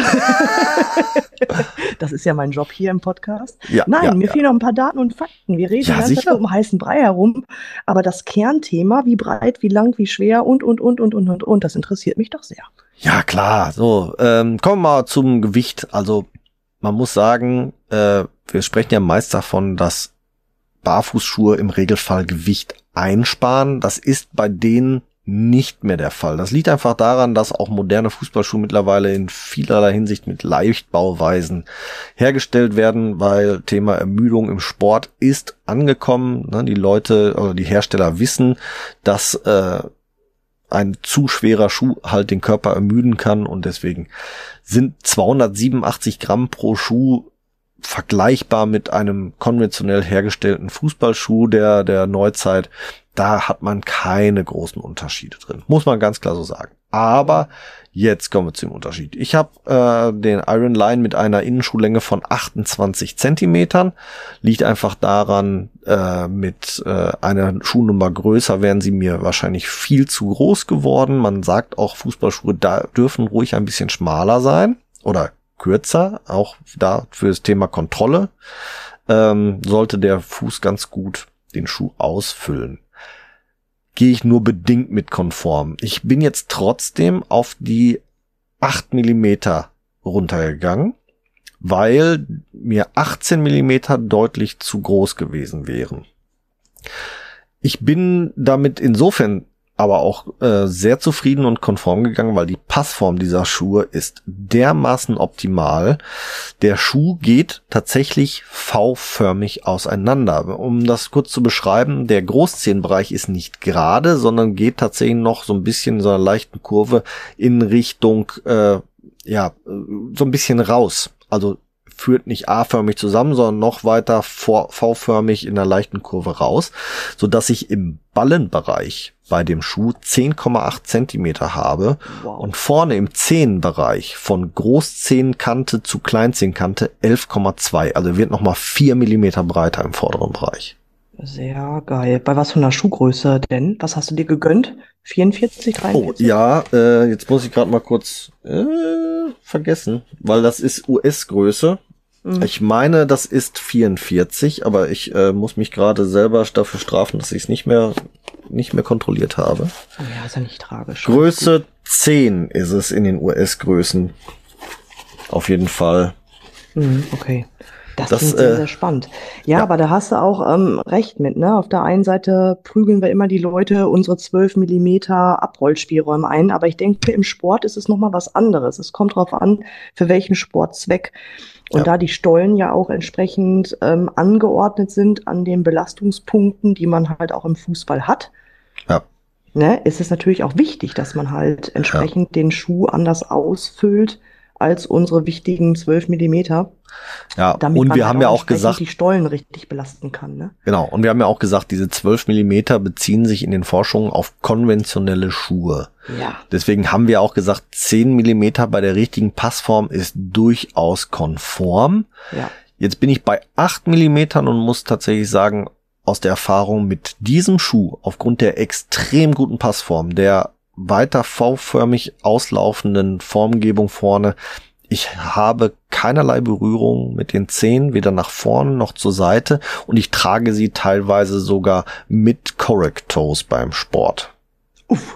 Das ist ja mein Job hier im Podcast. Ja, Nein, ja, mir ja. fehlen noch ein paar Daten und Fakten. Wir reden Ja, die ganze Zeit sicher. um heißen Brei herum. Aber das Kernthema, wie breit, wie lang, wie schwer und, und, und, und, und, und, und, das interessiert mich doch sehr. Ja, klar. So, ähm, kommen wir mal zum Gewicht. Also, man muss sagen, äh, wir sprechen ja meist davon, dass Barfußschuhe im Regelfall Gewicht einsparen. Das ist bei denen nicht mehr der Fall. Das liegt einfach daran, dass auch moderne Fußballschuhe mittlerweile in vielerlei Hinsicht mit Leichtbauweisen hergestellt werden, weil Thema Ermüdung im Sport ist angekommen. Ne, die Leute oder die Hersteller wissen, dass äh, ein zu schwerer Schuh halt den Körper ermüden kann und deswegen sind zweihundertsiebenundachtzig Gramm pro Schuh vergleichbar mit einem konventionell hergestellten Fußballschuh der der Neuzeit. Da hat man keine großen Unterschiede drin, muss man ganz klar so sagen. Aber jetzt kommen wir zum Unterschied. Ich habe äh, den Iron Lion mit einer Innenschuhlänge von achtundzwanzig Zentimetern. Liegt einfach daran, äh, mit äh, einer Schuhnummer größer wären sie mir wahrscheinlich viel zu groß geworden. Man sagt auch, Fußballschuhe da dürfen ruhig ein bisschen schmaler sein oder kürzer, auch da für das Thema Kontrolle, ähm, sollte der Fuß ganz gut den Schuh ausfüllen. Gehe ich nur bedingt mit konform. Ich bin jetzt trotzdem auf die acht Millimeter runtergegangen, weil mir achtzehn Millimeter deutlich zu groß gewesen wären. Ich bin damit insofern aber auch äh, sehr zufrieden und konform gegangen, weil die Passform dieser Schuhe ist dermaßen optimal. Der Schuh geht tatsächlich V-förmig auseinander. Um das kurz zu beschreiben, der Großzehenbereich ist nicht gerade, sondern geht tatsächlich noch so ein bisschen in so einer leichten Kurve in Richtung, äh, ja, so ein bisschen raus. Also führt nicht A-förmig zusammen, sondern noch weiter V-förmig in einer leichten Kurve raus, so dass ich im Ballenbereich bei dem Schuh zehn Komma acht Zentimeter habe. Wow. Und vorne im Zehenbereich von Großzehenkante zu Kleinzehenkante elf Komma zwei. Also wird nochmal vier Millimeter breiter im vorderen Bereich. Sehr geil. Bei was für einer Schuhgröße denn? Was hast du dir gegönnt? vierundvierzig, dreiundvierzig? Oh, ja, äh, jetzt muss ich gerade mal kurz äh, vergessen, weil das ist U S-Größe. Mhm. Ich meine, das ist vierundvierzig, aber ich äh, muss mich gerade selber dafür strafen, dass ich es nicht mehr nicht mehr kontrolliert habe. Oh ja, ist ja nicht tragisch. Größe zehn ist es in den U S-Größen. Auf jeden Fall. Mhm, okay. Das, das klingt sehr, äh, sehr spannend. Ja, ja, aber da hast du auch ähm, recht mit, ne? Auf der einen Seite prügeln wir immer die Leute unsere zwölf Millimeter Abrollspielräume ein, aber ich denke, im Sport ist es nochmal was anderes. Es kommt drauf an, für welchen Sportzweck. Und ja. da die Stollen ja auch entsprechend ähm, angeordnet sind an den Belastungspunkten, die man halt auch im Fußball hat, ja. ne, ist es natürlich auch wichtig, dass man halt entsprechend ja. den Schuh anders ausfüllt als unsere wichtigen zwölf Millimeter. Ja, damit und man wir halt haben ja auch entsprechend gesagt, die Stollen richtig belasten kann, ne? Genau, und wir haben ja auch gesagt, diese zwölf Millimeter beziehen sich in den Forschungen auf konventionelle Schuhe. Ja. Deswegen haben wir auch gesagt, zehn Millimeter bei der richtigen Passform ist durchaus konform. Ja. Jetzt bin ich bei acht Millimetern und muss tatsächlich sagen, aus der Erfahrung mit diesem Schuh, aufgrund der extrem guten Passform, der weiter V-förmig auslaufenden Formgebung vorne, ich habe keinerlei Berührung mit den Zehen, weder nach vorne noch zur Seite, und ich trage sie teilweise sogar mit Correct Toes beim Sport. Uff.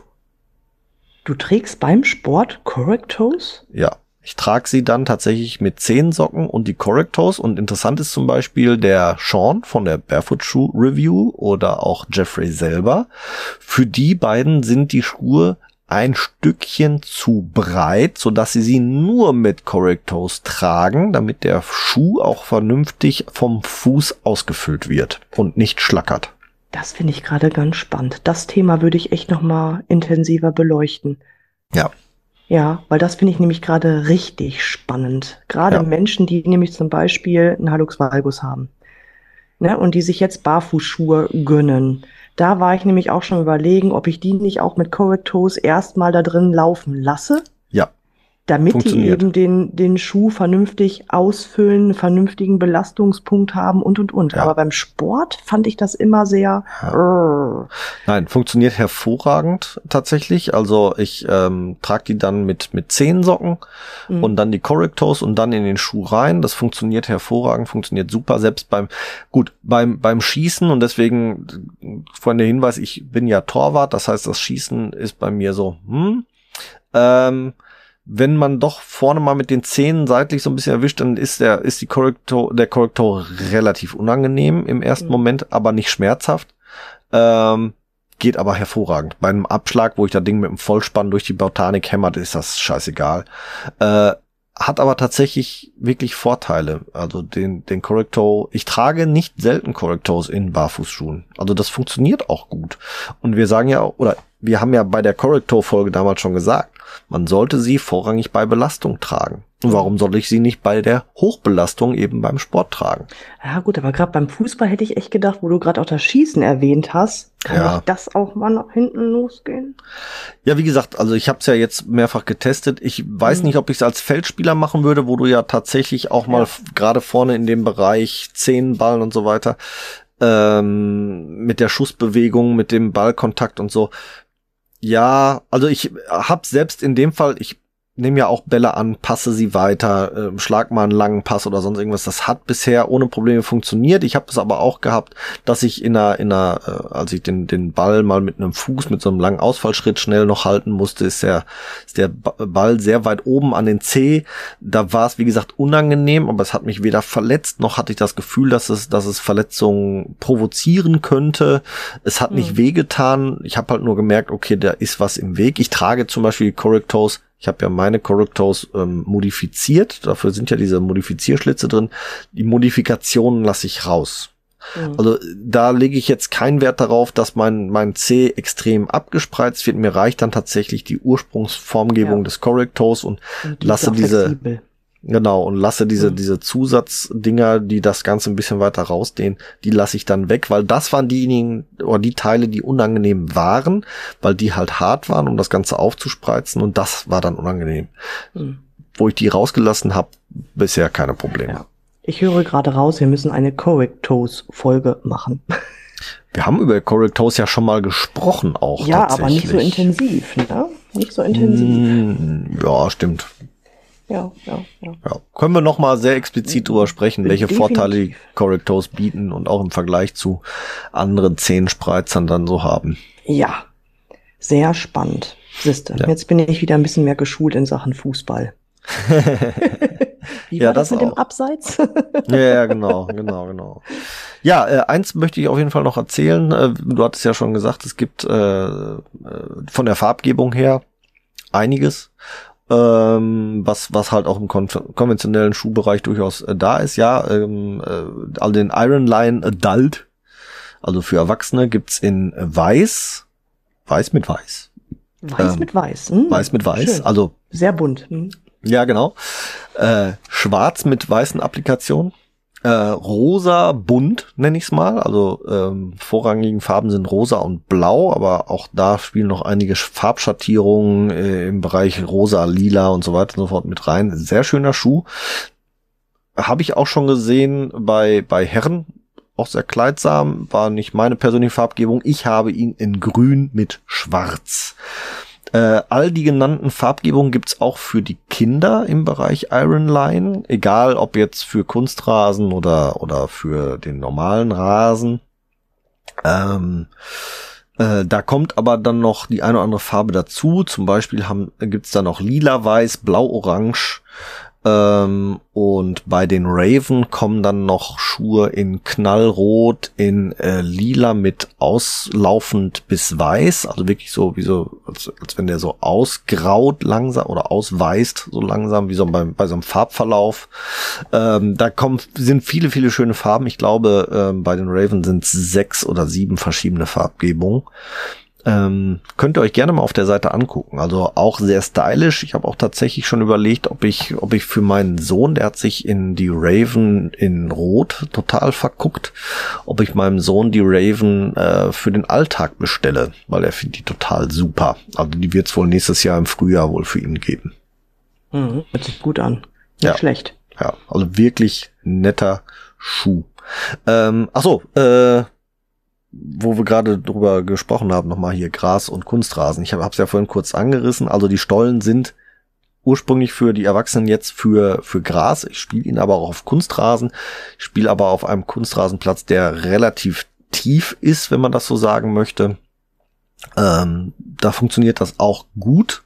Du trägst beim Sport Correct Toes? Ja, ich trage sie dann tatsächlich mit Zehensocken und die Correct Toes, und interessant ist zum Beispiel der Sean von der Barefoot Shoe Review oder auch Jeffrey selber. Für die beiden sind die Schuhe ein Stückchen zu breit, so dass sie sie nur mit Correct Toes tragen, damit der Schuh auch vernünftig vom Fuß ausgefüllt wird und nicht schlackert. Das finde ich gerade ganz spannend. Das Thema würde ich echt noch mal intensiver beleuchten. Ja. Ja, weil das finde ich nämlich gerade richtig spannend. Gerade Ja. Menschen, die nämlich zum Beispiel einen Hallux valgus haben, ne, und die sich jetzt Barfußschuhe gönnen. Da war ich nämlich auch schon überlegen, ob ich die nicht auch mit Correct Toes erstmal da drin laufen lasse. Ja. Damit die eben den, den Schuh vernünftig ausfüllen, einen vernünftigen Belastungspunkt haben und, und, und. Ja. Aber beim Sport fand ich das immer sehr... Ja. Nein, funktioniert hervorragend tatsächlich. Also ich ähm, trage die dann mit mit Zehensocken mhm. und dann die Correct Toes und dann in den Schuh rein. Das funktioniert hervorragend, funktioniert super. Selbst beim, gut, beim beim Schießen, und deswegen vorhin der Hinweis, ich bin ja Torwart, das heißt, das Schießen ist bei mir so, hm, ähm, wenn man doch vorne mal mit den Zähnen seitlich so ein bisschen erwischt, dann ist der, ist die Korrektor, der Korrektor relativ unangenehm im ersten mhm. Moment, aber nicht schmerzhaft. Ähm, geht aber hervorragend. Bei einem Abschlag, wo ich das Ding mit dem Vollspann durch die Botanik hämmert, ist das scheißegal. Äh, hat aber tatsächlich wirklich Vorteile. Also den, den Corrector, ich trage nicht selten Correctors in Barfußschuhen. Also das funktioniert auch gut. Und wir sagen ja, oder wir haben ja bei der Corrector-Folge damals schon gesagt, man sollte sie vorrangig bei Belastung tragen. Und warum soll ich sie nicht bei der Hochbelastung eben beim Sport tragen? Ja gut, aber gerade beim Fußball hätte ich echt gedacht, wo du gerade auch das Schießen erwähnt hast, kann Ja. ich das auch mal nach hinten losgehen? Ja, wie gesagt, also ich habe es ja jetzt mehrfach getestet. Ich weiß Mhm. nicht, ob ich es als Feldspieler machen würde, wo du ja tatsächlich auch mal Ja. f- gerade vorne in dem Bereich Zehenballen und so weiter ähm, mit der Schussbewegung, mit dem Ballkontakt und so. Ja, also ich habe selbst in dem Fall, ich nehme ja auch Bälle an, passe sie weiter, äh, schlag mal einen langen Pass oder sonst irgendwas. Das hat bisher ohne Probleme funktioniert. Ich habe es aber auch gehabt, dass ich in einer, in einer, äh, als ich den den Ball mal mit einem Fuß, mit so einem langen Ausfallschritt schnell noch halten musste, ist der, ist der Ball sehr weit oben an den Zeh. Da war es, wie gesagt, unangenehm, aber es hat mich weder verletzt, noch hatte ich das Gefühl, dass es, dass es Verletzungen provozieren könnte. Es hat nicht Mhm. wehgetan. Ich habe halt nur gemerkt, okay, da ist was im Weg. Ich trage zum Beispiel Correct Toes. Ich habe ja meine Correct Toes ähm, modifiziert. Dafür sind ja diese Modifizierschlitze drin. Die Modifikationen lasse ich raus. Mhm. Also da lege ich jetzt keinen Wert darauf, dass mein mein Zeh extrem abgespreizt wird. Mir reicht dann tatsächlich die Ursprungsformgebung Ja. des Correct Toes und Und die ist lasse auch diese flexibel. genau und lasse diese Mhm. diese Zusatzdinger, die das Ganze ein bisschen weiter rausdehnen, die lasse ich dann weg, weil das waren diejenigen oder die Teile, die unangenehm waren, weil die halt hart waren, um das Ganze aufzuspreizen, und das war dann unangenehm. Mhm. Wo ich die rausgelassen habe, bisher keine Probleme. Ja. Ich höre gerade raus, wir müssen eine Correct Toes Folge machen. Wir haben über Correct Toes ja schon mal gesprochen auch Ja, tatsächlich. aber nicht so intensiv, ne? Nicht so intensiv. Mm, ja, stimmt. Ja, ja, ja. Ja. Können wir noch mal sehr explizit drüber sprechen, welche Definitiv. Vorteile die Correct Toes bieten und auch im Vergleich zu anderen Zehenspreizern dann so haben. Ja, sehr spannend. Siehste, Ja. jetzt bin ich wieder ein bisschen mehr geschult in Sachen Fußball. Wie Ja, war das, das mit dem auch. Abseits? Ja, ja, genau, genau, genau. Ja, äh, eins möchte ich auf jeden Fall noch erzählen. Äh, du hattest ja schon gesagt, es gibt äh, äh, von der Farbgebung her einiges, ähm, was was halt auch im kon konventionellen Schuhbereich durchaus äh, da ist. Ja, ähm, äh, also den Iron Line Adult, also für Erwachsene, gibt's in Weiß, Weiß mit Weiß, Weiß Ähm, mit Weiß. Hm, Weiß mit Weiß, schön. also Sehr bunt. Hm. ja, genau. Äh, schwarz mit weißen Applikationen. Äh, rosa bunt, nenne ich es mal. Also ähm, vorrangigen Farben sind rosa und blau, aber auch da spielen noch einige Farbschattierungen äh, im Bereich rosa, lila und so weiter und so fort mit rein. Sehr schöner Schuh. Habe ich auch schon gesehen bei bei Herren. Auch sehr kleidsam. War nicht meine persönliche Farbgebung. Ich habe ihn in grün mit schwarz. Äh, all die genannten Farbgebungen gibt's auch für die Kinder im Bereich Iron Line, egal ob jetzt für Kunstrasen oder oder für den normalen Rasen. Ähm, äh, da kommt aber dann noch die eine oder andere Farbe dazu. Zum Beispiel haben, gibt's da noch lila-weiß, blau-orange. Ähm, und bei den Raven kommen dann noch Schuhe in knallrot, in äh, lila mit auslaufend bis weiß, also wirklich so wie so, als, als wenn der so ausgraut langsam oder ausweißt so langsam, wie so beim, bei so einem Farbverlauf. Ähm, da kommen, sind viele, viele schöne Farben. Ich glaube, ähm, bei den Raven sind es sechs oder sieben verschiedene Farbgebungen. Ähm, könnt ihr euch gerne mal auf der Seite angucken. Also auch sehr stylisch. Ich habe auch tatsächlich schon überlegt, ob ich, ob ich für meinen Sohn, der hat sich in die Raven in Rot total verguckt, ob ich meinem Sohn die Raven äh, für den Alltag bestelle, weil er findet die total super. Also die wird es wohl nächstes Jahr im Frühjahr wohl für ihn geben. Mhm. Hört sich gut an. Nicht Ja. schlecht. Ja, also wirklich netter Schuh. Ähm, ach so, äh, wo wir gerade drüber gesprochen haben, nochmal hier Gras und Kunstrasen. Ich habe es ja vorhin kurz angerissen. Also die Stollen sind ursprünglich für die Erwachsenen jetzt für für Gras. Ich spiele ihn aber auch auf Kunstrasen. Ich spiele aber auf einem Kunstrasenplatz, der relativ tief ist, wenn man das so sagen möchte. Ähm, da funktioniert das auch gut.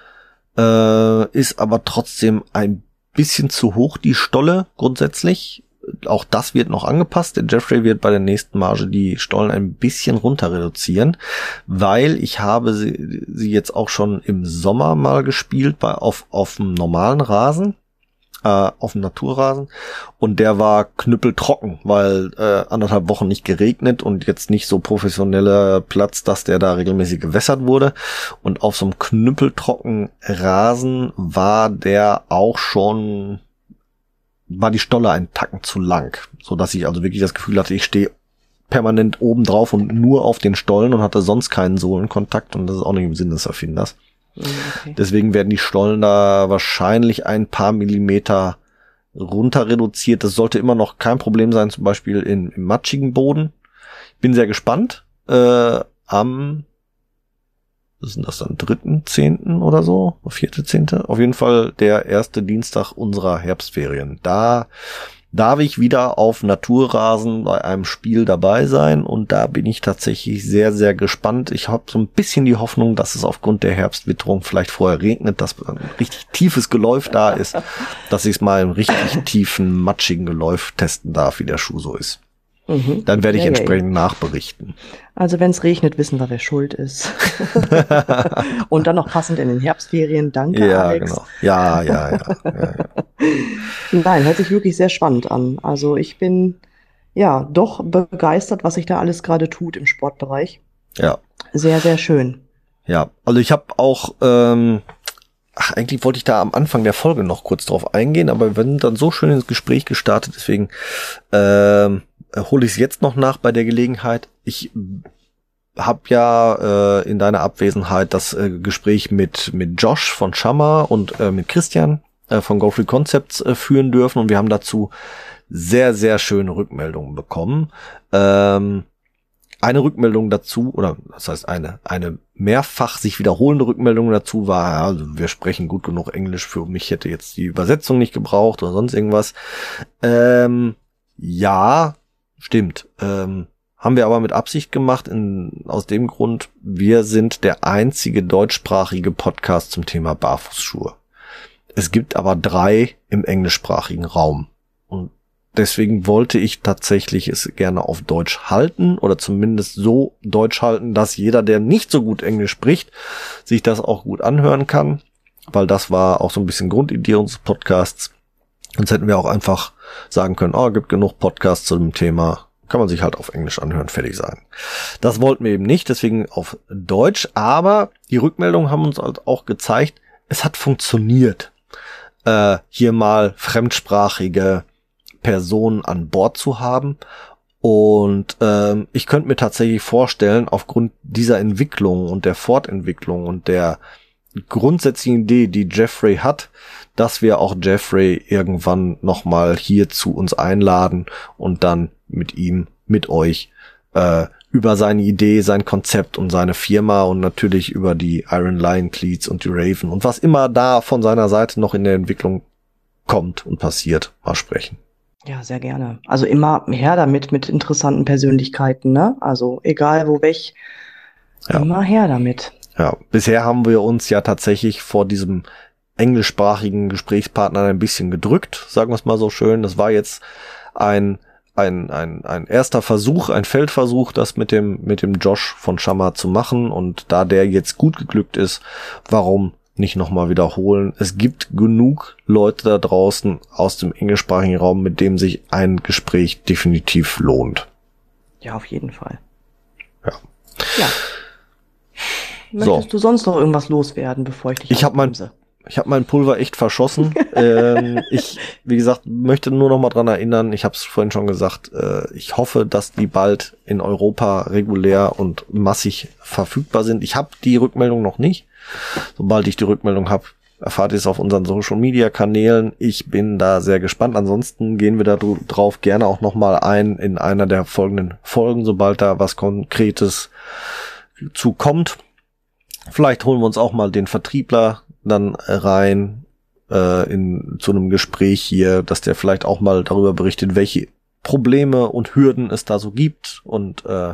Äh, ist aber trotzdem ein bisschen zu hoch, die Stolle grundsätzlich. Auch das wird noch angepasst. Der Jeffrey wird bei der nächsten Marge die Stollen ein bisschen runter reduzieren, weil ich habe sie, sie jetzt auch schon im Sommer mal gespielt bei auf auf dem normalen Rasen, äh, auf dem Naturrasen, und der war knüppeltrocken, weil äh, anderthalb Wochen nicht geregnet und jetzt nicht so professioneller Platz, dass der da regelmäßig gewässert wurde. Und auf so einem knüppeltrocken Rasen war der auch schon war die Stolle ein Tacken zu lang, so dass ich also wirklich das Gefühl hatte, ich stehe permanent oben drauf und nur auf den Stollen und hatte sonst keinen Sohlenkontakt, und das ist auch nicht im Sinn des Erfinders. Okay. Deswegen werden die Stollen da wahrscheinlich ein paar Millimeter runter reduziert. Das sollte immer noch kein Problem sein, zum Beispiel in, im matschigen Boden. Bin sehr gespannt. Äh, am was ist denn das dann, dritten, zehnten oder so, vierte, zehnte? Auf jeden Fall der erste Dienstag unserer Herbstferien. Da darf ich wieder auf Naturrasen bei einem Spiel dabei sein und da bin ich tatsächlich sehr, sehr gespannt. Ich habe so ein bisschen die Hoffnung, dass es aufgrund der Herbstwitterung vielleicht vorher regnet, dass ein richtig tiefes Geläuf da ist, dass ich es mal im richtig tiefen, matschigen Geläuf testen darf, wie der Schuh so ist. Mhm. Dann werde ich ja, entsprechend ja, ja. nachberichten. Also wenn es regnet, wissen wir, wer schuld ist. Und dann noch passend in den Herbstferien. Danke, ja, Alex. Genau. Ja, ja, ja, ja, ja. Nein, hört sich wirklich sehr spannend an. Also ich bin ja doch begeistert, was sich da alles gerade tut im Sportbereich. Ja. Sehr, sehr schön. Ja, also ich habe auch, ähm, ach, eigentlich wollte ich da am Anfang der Folge noch kurz drauf eingehen, aber wir sind dann so schön ins Gespräch gestartet, deswegen ähm, hole ich es jetzt noch nach bei der Gelegenheit. Ich habe ja äh, in deiner Abwesenheit das äh, Gespräch mit mit Josh von Shamma und äh, mit Christian äh, von Go Free Concepts äh, führen dürfen und wir haben dazu sehr, sehr schöne Rückmeldungen bekommen. Ähm, eine Rückmeldung dazu, oder das heißt eine eine mehrfach sich wiederholende Rückmeldung dazu war, ja, also wir sprechen gut genug Englisch, für mich hätte jetzt die Übersetzung nicht gebraucht oder sonst irgendwas. Ähm, ja, stimmt. Ähm, haben wir aber mit Absicht gemacht, in, aus dem Grund, wir sind der einzige deutschsprachige Podcast zum Thema Barfußschuhe. Es gibt aber drei im englischsprachigen Raum. Und deswegen wollte ich tatsächlich es gerne auf Deutsch halten oder zumindest so Deutsch halten, dass jeder, der nicht so gut Englisch spricht, sich das auch gut anhören kann, weil das war auch so ein bisschen Grundidee unseres Podcasts. Sonst hätten wir auch einfach sagen können, oh, gibt genug Podcasts zu dem Thema, kann man sich halt auf Englisch anhören, fertig sein. Das wollten wir eben nicht, deswegen auf Deutsch, aber die Rückmeldungen haben uns halt auch gezeigt, es hat funktioniert, äh, hier mal fremdsprachige Personen an Bord zu haben. Und ähm, ich könnte mir tatsächlich vorstellen, aufgrund dieser Entwicklung und der Fortentwicklung und der grundsätzlichen Idee, die Jeffrey hat, dass wir auch Jeffrey irgendwann nochmal hier zu uns einladen und dann mit ihm, mit euch äh, über seine Idee, sein Konzept und seine Firma und natürlich über die Iron Lion Cleats und die Raven und was immer da von seiner Seite noch in der Entwicklung kommt und passiert, mal sprechen. Ja, sehr gerne. Also immer her damit mit interessanten Persönlichkeiten, ne? Also egal wo weg, ja. Immer her damit. Ja, bisher haben wir uns ja tatsächlich vor diesem englischsprachigen Gesprächspartner ein bisschen gedrückt, sagen wir es mal so schön. Das war jetzt ein ein ein ein erster Versuch, ein Feldversuch, das mit dem mit dem Josh von Shamma zu machen. Und da der jetzt gut geglückt ist, warum nicht nochmal wiederholen? Es gibt genug Leute da draußen aus dem englischsprachigen Raum, mit dem sich ein Gespräch definitiv lohnt. Ja, auf jeden Fall. Ja. Ja. Möchtest so. du sonst noch irgendwas loswerden, bevor ich dich Ich habe mein, ich habe mein Pulver echt verschossen. ähm, ich, wie gesagt, möchte nur noch mal dran erinnern, ich habe es vorhin schon gesagt, äh, ich hoffe, dass die bald in Europa regulär und massig verfügbar sind. Ich habe die Rückmeldung noch nicht. Sobald ich die Rückmeldung habe, erfahrt ihr es auf unseren Social-Media-Kanälen. Ich bin da sehr gespannt. Ansonsten gehen wir da drauf gerne auch noch mal ein in einer der folgenden Folgen, sobald da was Konkretes zu kommt. Vielleicht holen wir uns auch mal den Vertriebler dann rein äh, in zu einem Gespräch hier, dass der vielleicht auch mal darüber berichtet, welche Probleme und Hürden es da so gibt und äh,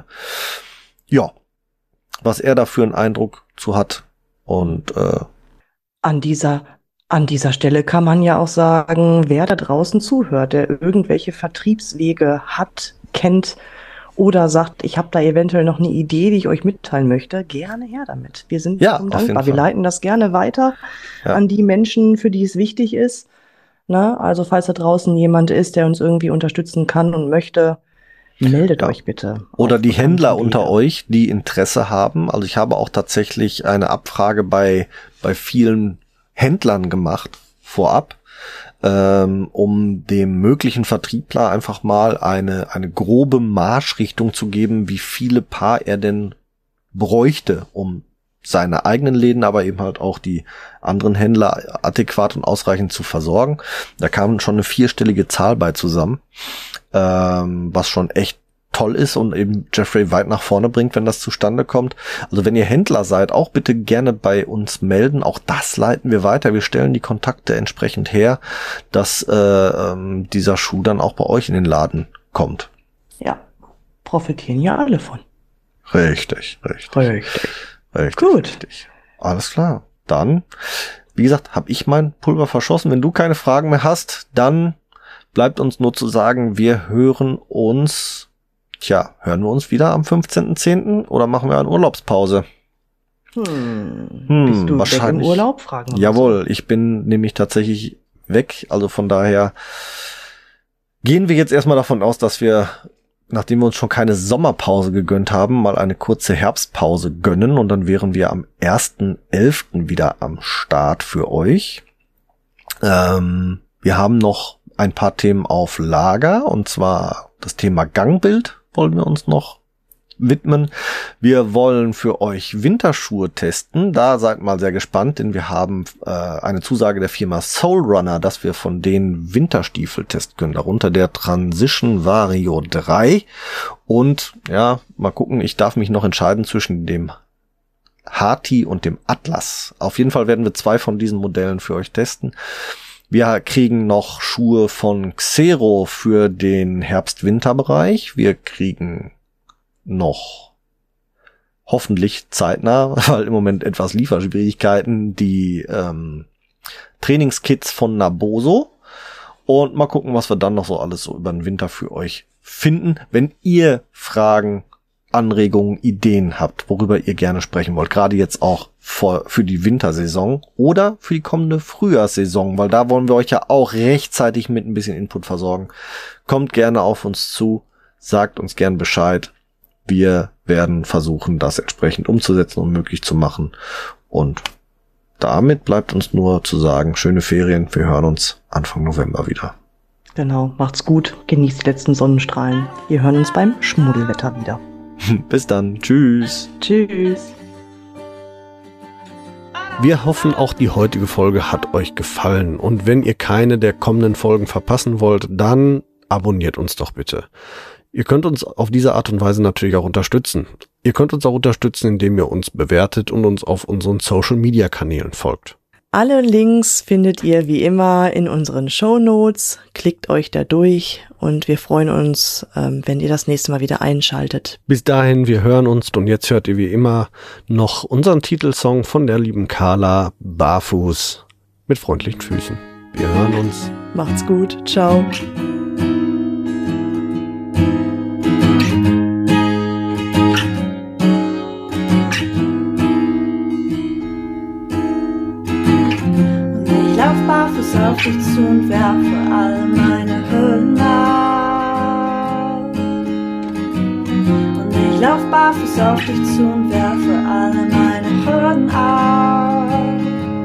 ja, was er da für einen Eindruck zu hat. Und äh, an dieser an dieser Stelle kann man ja auch sagen, wer da draußen zuhört, der irgendwelche Vertriebswege hat, kennt oder sagt, ich habe da eventuell noch eine Idee, die ich euch mitteilen möchte, gerne her damit. Wir sind ja, dankbar. Wir leiten das gerne weiter ja. an die Menschen, für die es wichtig ist. Na, also falls da draußen jemand ist, der uns irgendwie unterstützen kann und möchte, meldet ja. euch bitte. Oder die Händler unter euch, die Interesse haben. Also ich habe auch tatsächlich eine Abfrage bei bei vielen Händlern gemacht vorab, ähm, um dem möglichen Vertriebler einfach mal eine eine grobe Marschrichtung zu geben, wie viele Paar er denn bräuchte, um seine eigenen Läden, aber eben halt auch die anderen Händler adäquat und ausreichend zu versorgen. Da kam schon eine vierstellige Zahl bei zusammen, ähm, was schon echt toll ist und eben Jeffrey weit nach vorne bringt, wenn das zustande kommt. Also wenn ihr Händler seid, auch bitte gerne bei uns melden. Auch das leiten wir weiter. Wir stellen die Kontakte entsprechend her, dass äh, ähm, dieser Schuh dann auch bei euch in den Laden kommt. Ja, profitieren ja alle von. Richtig, richtig. Richtig. Richtig, Gut. richtig. Alles klar. Dann, wie gesagt, habe ich mein Pulver verschossen. Wenn du keine Fragen mehr hast, dann bleibt uns nur zu sagen, wir hören uns, tja, hören wir uns wieder am fünfzehnten zehnten oder machen wir eine Urlaubspause? Hm. Hm, Bist du wahrscheinlich. weg im Urlaub? Fragen wir Jawohl, ich bin nämlich tatsächlich weg. Also von daher gehen wir jetzt erstmal davon aus, dass wir, nachdem wir uns schon keine Sommerpause gegönnt haben, mal eine kurze Herbstpause gönnen und dann wären wir am ersten elften wieder am Start für euch. Ähm, wir haben noch ein paar Themen auf Lager und zwar das Thema Gangbild wollen wir uns noch widmen. Wir wollen für euch Winterschuhe testen. Da seid mal sehr gespannt, denn wir haben äh, eine Zusage der Firma Soul Runner, dass wir von denen Winterstiefel testen können. Darunter der Transition Vario drei. Und ja, mal gucken, ich darf mich noch entscheiden zwischen dem Hati und dem Atlas. Auf jeden Fall werden wir zwei von diesen Modellen für euch testen. Wir kriegen noch Schuhe von Xero für den Herbst-Winter-Bereich. Wir kriegen noch hoffentlich zeitnah, weil im Moment etwas Lieferschwierigkeiten, die ähm, Trainingskits von Naboso. Und mal gucken, was wir dann noch so alles so über den Winter für euch finden. Wenn ihr Fragen, Anregungen, Ideen habt, worüber ihr gerne sprechen wollt, gerade jetzt auch für, für die Wintersaison oder für die kommende Frühjahrssaison, weil da wollen wir euch ja auch rechtzeitig mit ein bisschen Input versorgen. Kommt gerne auf uns zu, sagt uns gern Bescheid. Wir werden versuchen, das entsprechend umzusetzen und möglich zu machen. Und damit bleibt uns nur zu sagen, schöne Ferien. Wir hören uns Anfang November wieder. Genau, macht's gut, genießt die letzten Sonnenstrahlen. Wir hören uns beim Schmuddelwetter wieder. Bis dann. Tschüss. Tschüss. Wir hoffen, auch die heutige Folge hat euch gefallen. Und wenn ihr keine der kommenden Folgen verpassen wollt, dann abonniert uns doch bitte. Ihr könnt uns auf diese Art und Weise natürlich auch unterstützen. Ihr könnt uns auch unterstützen, indem ihr uns bewertet und uns auf unseren Social-Media-Kanälen folgt. Alle Links findet ihr wie immer in unseren Shownotes. Klickt euch da durch und wir freuen uns, ähm, wenn ihr das nächste Mal wieder einschaltet. Bis dahin, wir hören uns und jetzt hört ihr wie immer noch unseren Titelsong von der lieben Carla, Barfuß mit freundlichen Füßen. Wir hören uns. Macht's gut. Ciao. Barfuß auf dich zu und werfe all meine Hürden ab. Und ich lauf barfuß auf dich zu und werfe alle meine Hürden ab.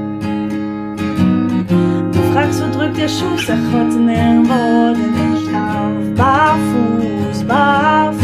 Du fragst, wo drückt der Schuh? Sag heute nirgendwo, denn ich lauf barfuß, barfuß.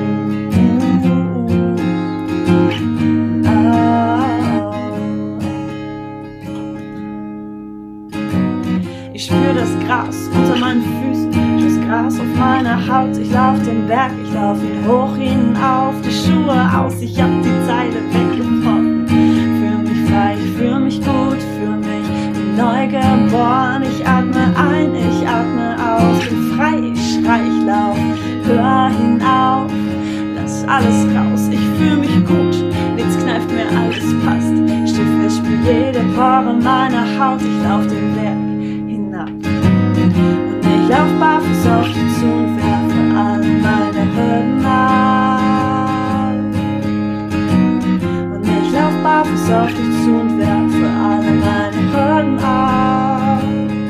Ich spür das Gras unter meinen Füßen, das Gras auf meiner Haut. Ich lauf den Berg, ich lauf ihn hoch hinauf, die Schuhe aus, ich hab die Zeile weggebrochen. Fühl mich frei, ich fühl mich gut, fühl mich wie neu geboren. Ich atme ein, ich atme aus, bin frei, ich schrei, ich lauf, hör hinauf, lass alles raus. Ich fühl mich gut, nichts kneift mir, alles passt. Steh fest, spür jede Pore meiner Haut, ich lauf den Berg. Und ich lauf barfuß auf dich zu und werfe alle meine Hürden ab. Und ich lauf barfuß auf dich zu und werfe alle meine Hürden ab.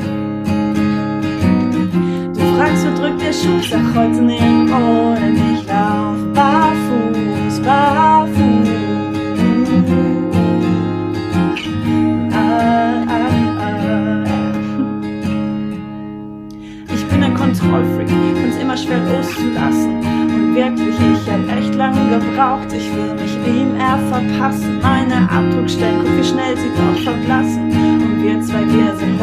Du fragst, wo drückt der Schuh? Sag heute nirgendwo, denn ich lauf barfuß, barfuß. Kontrollfreak, find's immer schwer loszulassen. Und wirklich, ich hab echt lange gebraucht. Ich will mich ihm eher verpassen. Meine Abdruckstellen, guck wie schnell sie doch verblassen. Und wir zwei, wir sind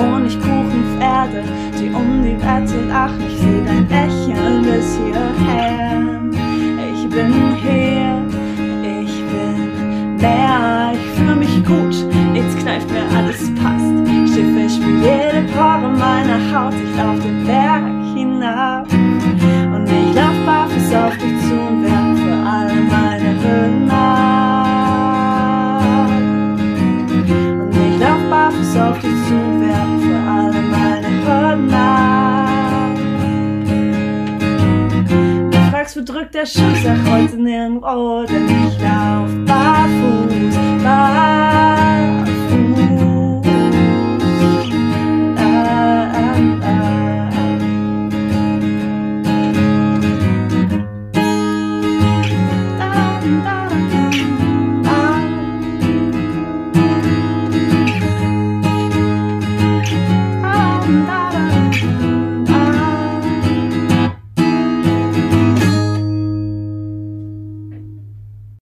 Honigkuchenpferde, die um die Wette lachen. Ich seh dein Lächeln bis hierher. bin hier, ich bin mehr, ich fühle mich gut, nichts kneift mir, alles passt. Schiffe spielt jede Pore meiner Haut, ich lauf den Berg hinab und ich lauf barfuß auf dich zu und werfe für alle meine Hürden ab. Und ich lauf barfuß auf dich zu und werfe für alle meine Hürden ab. Du fragst, wo drückt der Schuh, sag heute nirgendwo, denn ich lauf barfuß